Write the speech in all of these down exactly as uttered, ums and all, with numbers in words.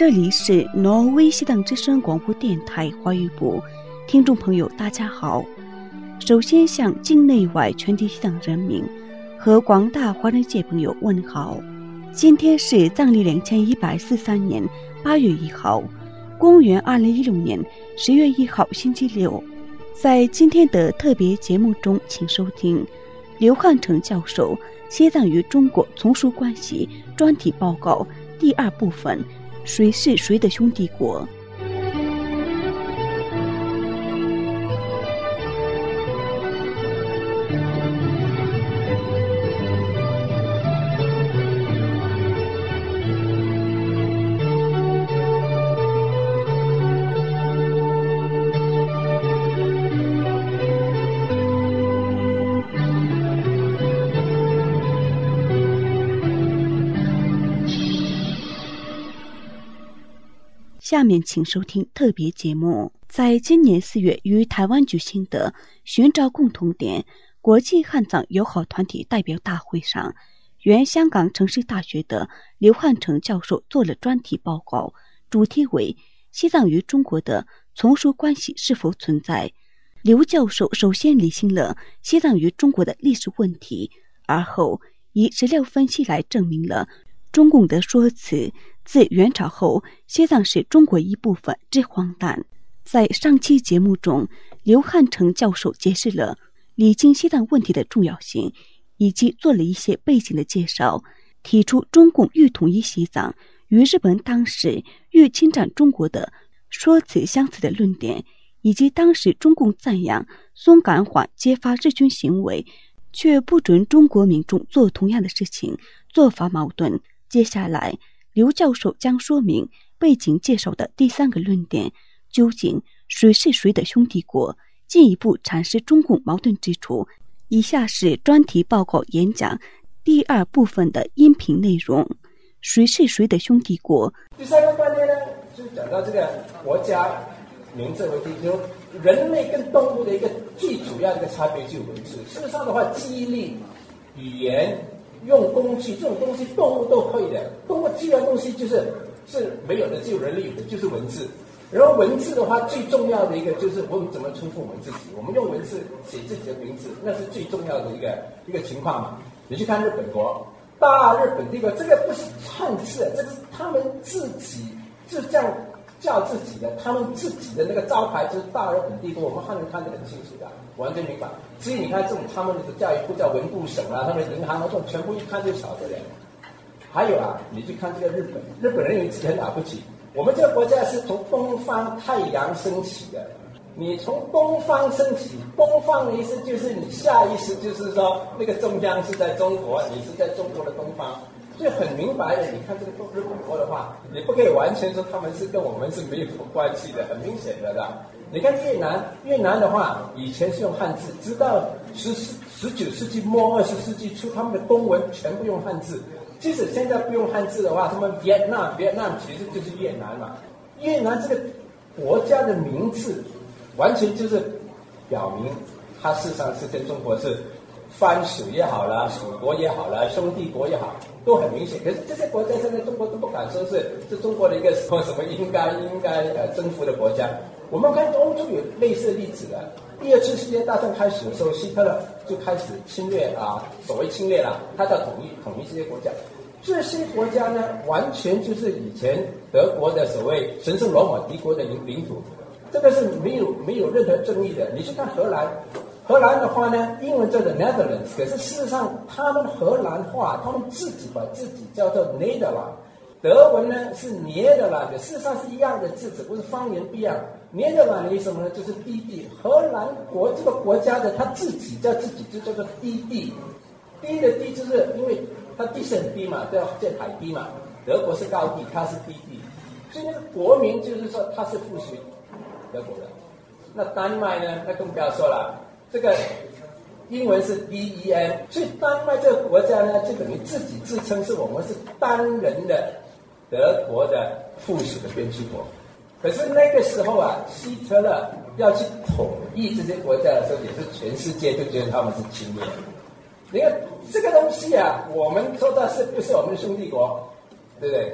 这里是挪威西藏之声广播电台华语部，听众朋友大家好。首先向境内外全体西藏人民和广大华人界朋友问好。今天是藏历两千一百四十三年八月一号，公元二零一六年十月一号星期六。在今天的特别节目中，请收听刘汉成教授西藏与中国从属关系专题报告第二部分，谁是谁的兄弟国。下面请收听特别节目。在今年四月于台湾举行的寻找共同点国际汉藏友好团体代表大会上，原香港城市大学的刘汉成教授做了专题报告，主题为西藏与中国的从属关系是否存在。刘教授首先理清了西藏与中国的历史问题，而后以史料分析来证明了中共的说辞自元朝后西藏是中国一部分之荒诞。在上期节目中，刘汉成教授解释了理清西藏问题的重要性，以及做了一些背景的介绍，提出中共欲统一西藏与日本当时欲侵占中国的说辞相似的论点，以及当时中共赞扬松冈缓揭发日军行为却不准中国民众做同样的事情，做法矛盾。接下来刘教授将说明背景介绍的第三个论点，究竟谁是谁的兄弟国，进一步阐释中共矛盾之处。以下是专题报告演讲第二部分的音频内容，谁是谁的兄弟国。 第三个观念呢，就是讲到这个国家名字为第就人类跟动物的一个最主要的一个差别就是文字。事实上的话，记忆力、语言、用工具这种东西，动物都会的。动物记的东西就是是没有的，只有人类有的，就是文字。然后文字的话，最重要的一个就是我们怎么称呼我们自己。我们用文字写自己的名字，那是最重要的一个一个情况嘛。你去看日本国，大日本帝国，这个不是汉字，这是他们自己就这样叫自己的，他们自己的那个招牌就是大日本帝国，我们汉人看得很清楚的，完全明白。至于你看这种他们的教育部叫文部省啊，他们的银行啊，这种全部一看就晓得人。还有啊，你去看这个日本，日本人以为自己很了不起。我们这个国家是从东方太阳升起的，你从东方升起，东方的意思就是你下意识就是说那个中央是在中国，你是在中国的东方。所以很明白的，你看这个日本国的话，你不可以完全说他们是跟我们是没有关系的，很明显的啦。你看越南，越南的话以前是用汉字，直到十十九世纪末二十世纪初，他们的公文全部用汉字。即使现在不用汉字的话，他们 Vietnam Vietnam 其实就是越南嘛。越南这个国家的名字，完全就是表明它事实上是跟中国是藩属也好啦，属国也好啦，兄弟国也好，都很明显。可是这些国家现在中国都不敢说是是中国的一个什么什么应该应该呃征服的国家。我们看欧洲有类似的例子的。第二次世界大战开始的时候，希特勒就开始侵略啊，所谓侵略啦，他叫统一统一这些国家。这些国家呢，完全就是以前德国的所谓神圣罗马帝国的领领土，这个是没有没有任何争议的。你去看荷兰，荷兰的话呢，英文叫做 Netherlands， 可是事实上他们荷兰话，他们自己把自己叫做 Nederland。德文呢是涅德兰的，事实上是一样的字，只不过是方言不一样。涅德兰的意思呢就是低地，荷兰国这个国家的他自己叫自己就叫做低地，低的低就是因为它地势很低嘛，都要建海堤嘛。德国是高地，它是低地，所以那个国民就是说它是附属德国的。那丹麦呢，那更不要说了，这个英文是 D E N， 所以丹麦这个国家呢，就等于自己自称是我们是单人的德国的附属的边区国。可是那个时候啊，希特勒要去统一这些国家的时候，也是全世界就觉得他们是侵略。你看这个东西啊，我们说的是不是我们的兄弟国，对不对？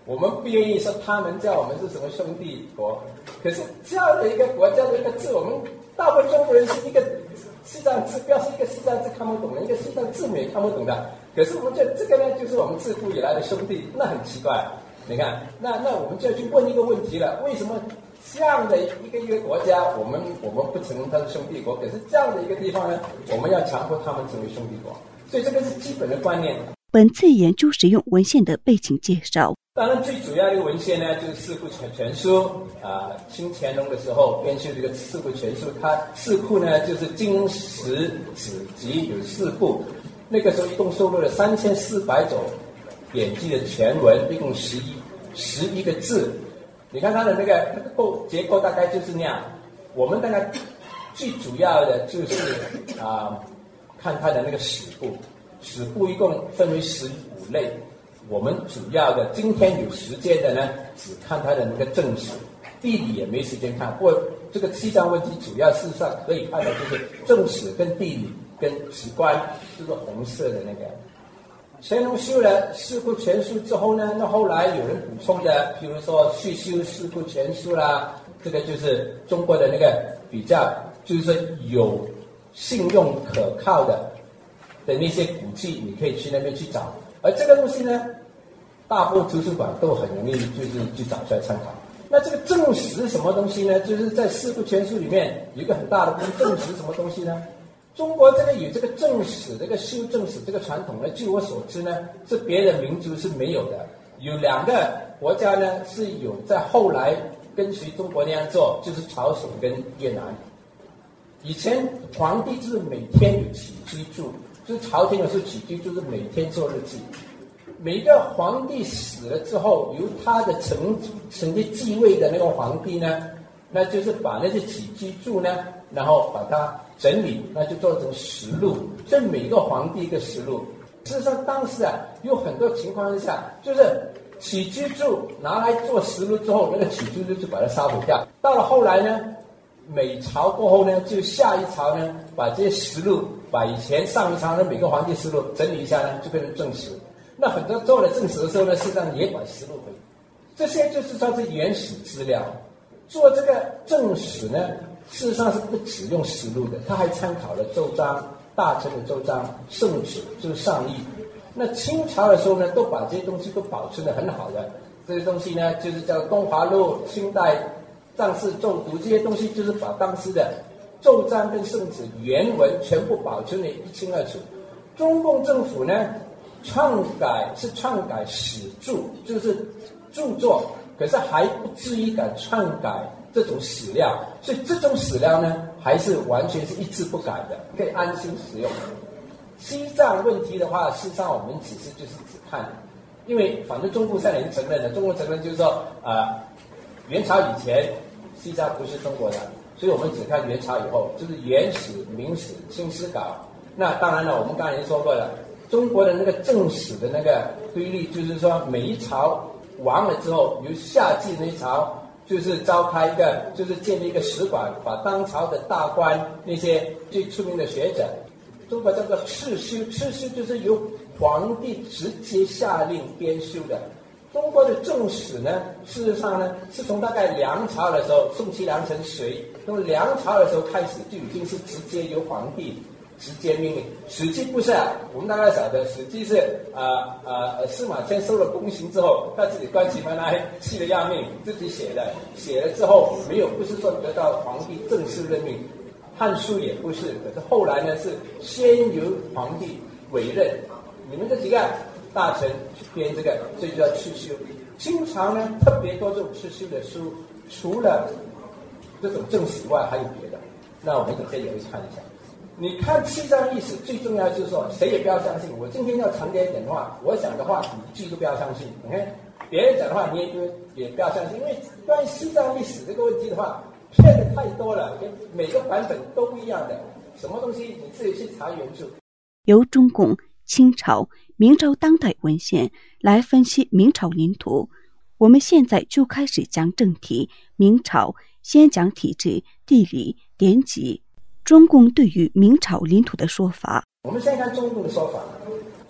我们不愿意说他们叫我们是什么兄弟国，可是这样的一个国家的一个字，我们大部分中国人是一个西藏字，标是一个西藏字看不懂的，一个西藏字母也看不懂的。可是我们觉得这个呢，就是我们自古以来的兄弟，那很奇怪。你看，那那我们就要去问一个问题了：为什么这样的一个一个国家，我们我们不承认它是兄弟国，可是这样的一个地方呢，我们要强迫他们成为兄弟国？所以这个是基本的观念。 本次研究使用文献的背景介绍。 当然，最主要的文献呢，就是《四库全全书》啊，清乾隆的时候编修这个《四库全书》，它四库呢就是经史子集有四部，那个时候一共收录了三千四百种典籍的全文，一共十一十一个字。你看它的那个那个构结构大概就是那样。我们大概最主要的就是啊，看它的那个史部，史部一共分为十五类。我们主要的今天有时间的呢，只看它的那个正史，地理也没时间看。不过这个西藏问题主要事实上可以看的就是正史跟地理跟史观，就是红色的那个。乾隆修了《四库全书》之后呢，那后来有人补充的，比如说续修《四库全书》啦，这个就是中国的那个比较，就是说有信用可靠的的那些古迹，你可以去那边去找。而这个东西呢，大部分图书馆都很容易就是去找出来参考。那这个正史是什么东西呢？就是在《四库全书》里面有一个很大的部分，正史什么东西呢？中国这个有这个正史，这个修正史这个传统呢，据我所知呢，是别的民族是没有的。有两个国家呢是有在后来跟随中国那样做，就是朝鲜跟越南。以前皇帝就是每天有起居注，就是朝廷有时候起居注是每天做日记。每个皇帝死了之后，由他的承承接继位的那个皇帝呢，那就是把那些起居注呢，然后把它整理，那就做成实录。所以每个皇帝一个实录。事实上，当时啊，有很多情况之下，就是起居注拿来做实录之后，那个起居注就把它烧毁掉。到了后来呢，每朝过后呢，就下一朝呢，把这些实录，把以前上一朝的每个皇帝实录整理一下呢，就变成正史。那很多做了正史的时候呢，事实上也把实录回，这些就是说是原始资料。做这个正史呢，事实上是不只用实录的，他还参考了奏章、大臣的奏章、圣旨，就是上谕。那清朝的时候呢，都把这些东西都保存得很好的。这些东西呢，就是叫《东华录》、清代藏式奏读，这些东西就是把当时的奏章跟圣旨原文全部保存得一清二楚。中共政府呢，篡改是篡改史著，就是著作，可是还不至于敢篡改这种史料，所以这种史料呢，还是完全是一字不改的，可以安心使用。西藏问题的话，事实上我们只是就是只看，因为反正中共现在已经承认了，中共承认就是说啊、呃，元朝以前西藏不是中国的，所以我们只看元朝以后，就是元史、明史、清史稿。那当然了，我们刚才已经说过了。中国的那个正史的那个规律，就是说每一朝亡了之后，由下继那一朝就是召开一个，就是建立一个史馆，把当朝的大官那些最出名的学者，中国叫做敕修，敕修就是由皇帝直接下令编修的。中国的正史呢，事实上呢，是从大概梁朝的时候，宋齐梁陈隋，从梁朝的时候开始就已经是直接由皇帝直接命令。史记不是啊，我们大概晓得，史记是啊啊、呃、司马迁收了宫刑之后，他自己关起门来，气得要命，自己写的，写了之后没有，不是说得到皇帝正式任命，汉书也不是，可是后来呢是先由皇帝委任，你们这几个大臣去编这个，所以叫敕修。清朝呢特别多这种敕修的书，除了这种正史以外，还有别的，那我们等下也会看一下。你看西藏历史最重要就是说，谁也不要相信。我今天要长点点的话，我想的话，你一句都不要相信。你看别人讲的话，你也也不要相信，因为关于西藏历史这个问题的话，骗的太多了，每个版本都不一样的。什么东西你自己去查原著。 由中共、清朝、明朝当代文献来分析明朝领土。我们现在就开始讲正题。明朝先讲体制、地理、典籍。中共对于明朝领土的说法。 我们先看中共的说法。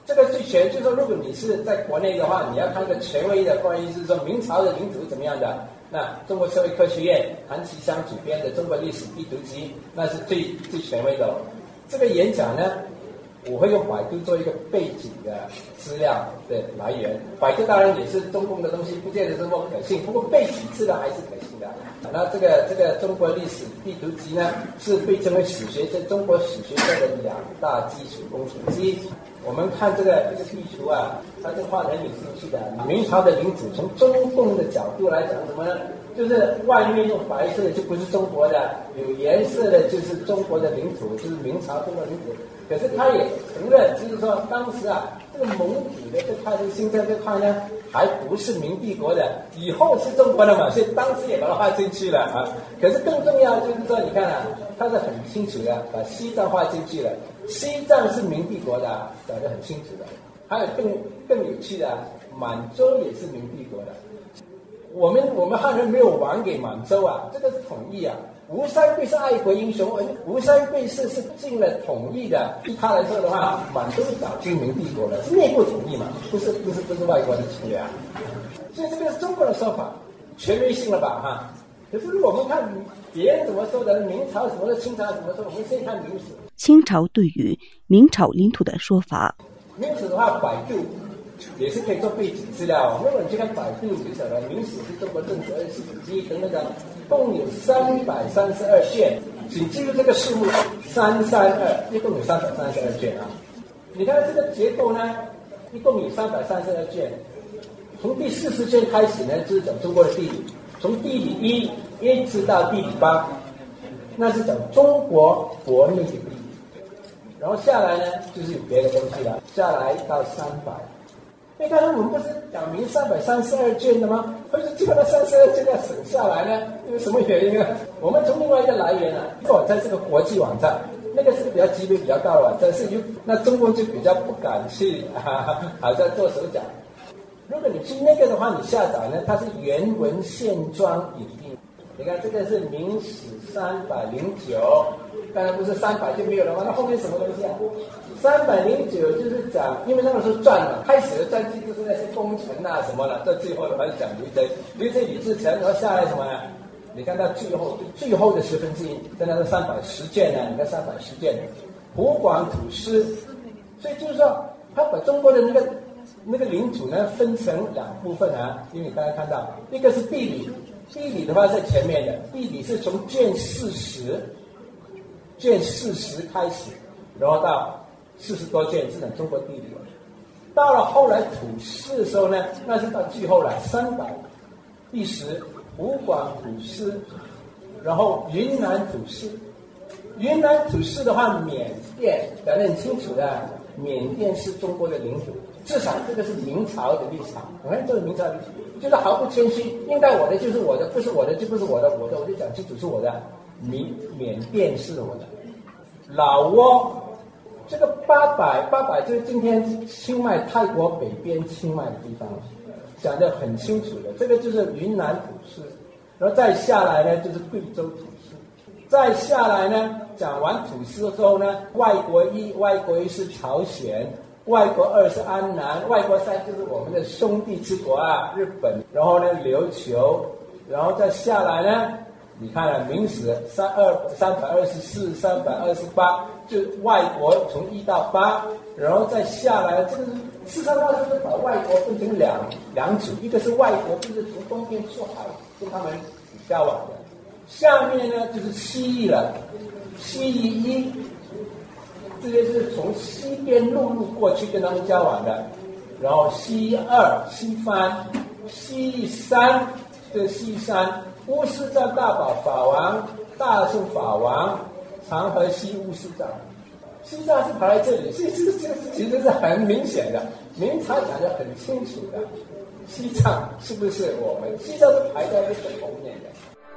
这个最权就是说，如果你是在国内的话，你要看个权威的关于是说明朝的领土怎么样的，那中国社会科学院韩其湘主编的《中国历史地图集》，那是最最权威的了。这个演讲呢，我会用百度做一个背景的资料的来源。百度当然也是中共的东西，不见得是那么可信，不过背景资料还是可信的。那这个这个中国历史地图集呢，是被称为史学在中国史学界的两大基础工程之一。我们看这个这个地图啊，它这画人有兴趣的。明朝的领土从中共的角度来讲，什么呢？就是外面用白色的就不是中国的，有颜色的就是中国的领土，就是明朝中国领土。可是他也承认，就是说当时啊，这个蒙古的这块、这个新疆这块呢，还不是明帝国的，以后是中国的嘛，所以当时也把它划进去了啊。可是更重要就是说，你看啊，它是很清楚的，把西藏划进去了。西藏是明帝国的，讲得很清楚的。还有更更有趣的，满洲也是明帝国的。我们我们汉人没有还给满洲啊，这个是统一啊。吴三桂是爱国英雄，吴三桂是是进了统一的。对他来说的话，满洲早就明帝国了，是内部统一嘛，不是不是不是外国的侵略啊。所以这个是中国的说法，权威性了吧哈？可是如果我们看别人怎么说的，明朝什么的，清朝怎么说，我们先看明史。 清朝对于明朝领土的说法， 明史的话，百度也是可以做背景资料。如果你去看百度，你就晓得明史是中国正史二十四史之一等等等，共有三百三十二卷，请记住这个数目三三二，一共有三百三十二卷啊。你看这个结构呢，一共有三百三十二卷。从第四十卷开始呢，就是讲中国的地理，从地理一一直到地理八，那是讲中国国内的地理。然后下来呢，就是有别的东西了，下来到三百。因为刚才我们不是讲明三百三十二卷的吗？为什么这个三十二卷要省下来呢？因为什么原因啊？我们从另外一个来源啊，这个网站是个国际网站，那个是比较级别比较高的网站，是有那中国就比较不敢去啊，好像做手脚。如果你去那个的话，你下载呢，它是原文线装影印。你看这个是明史三百零九，当然不是三百就没有了吗？那后面什么东西啊？三百零九就是讲，因为那个时候传嘛，开始的传记就是那些功臣啊什么了，到最后的话是讲刘贼，刘贼李自成，然后下来什么呢？你看到最后最后的十分之一，在那个三百十卷呢，你看三百十卷，湖广土司，所以就是说，他把中国的那个那个领土呢分成两部分啊，因为你刚才看到，一个是地理。地理的话在前面的，地理是从卷四十，卷四十开始，然后到四十多卷是讲中国地理。到了后来土司的时候呢，那是到最后了，三百第十，湖广土司，然后云南土司。云南土司的话，缅甸讲得很清楚的，缅甸是中国的领土。至少这个是明朝的立场，我看这是明朝的立场，就是毫不谦虚，应该我的就是我的，不是我的就不是我的，我的我就讲清楚是我的。缅缅甸是我的，老挝这个八百八百就是今天清迈泰国北边清迈的地方，讲得很清楚的，这个就是云南土司，然后再下来呢就是贵州土司，再下来呢讲完土司之后呢，外国一外国一是朝鲜。外国二是安南，外国三就是我们的兄弟之国啊，日本，然后呢琉球，然后再下来呢，你看啊，明史三二三百二十四、三百二十八，就外国从一到八，然后再下来，这个是事实上它是把外国分成两两组，一个是外国，就是从东边出海跟他们交往的，下面呢就是西域了，西域一。这些是从西边陆路过去跟他们交往的，然后西二、西番、西三，这西三，乌市藏大宝法王、大圣法王、长河西乌市藏，西藏是跑来这里，这这这其实是很明显的，明朝讲得很清楚的，西藏是不是我们？西藏是排在这个后面的。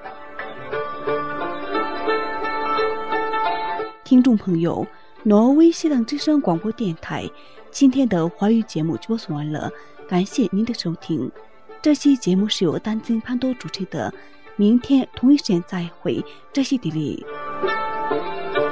听众朋友。挪威西藏之声广播电台今天的华语节目就播送完了，感谢您的收听。这期节目是由丹津潘多主持的，明天同一时间再会，这些地理。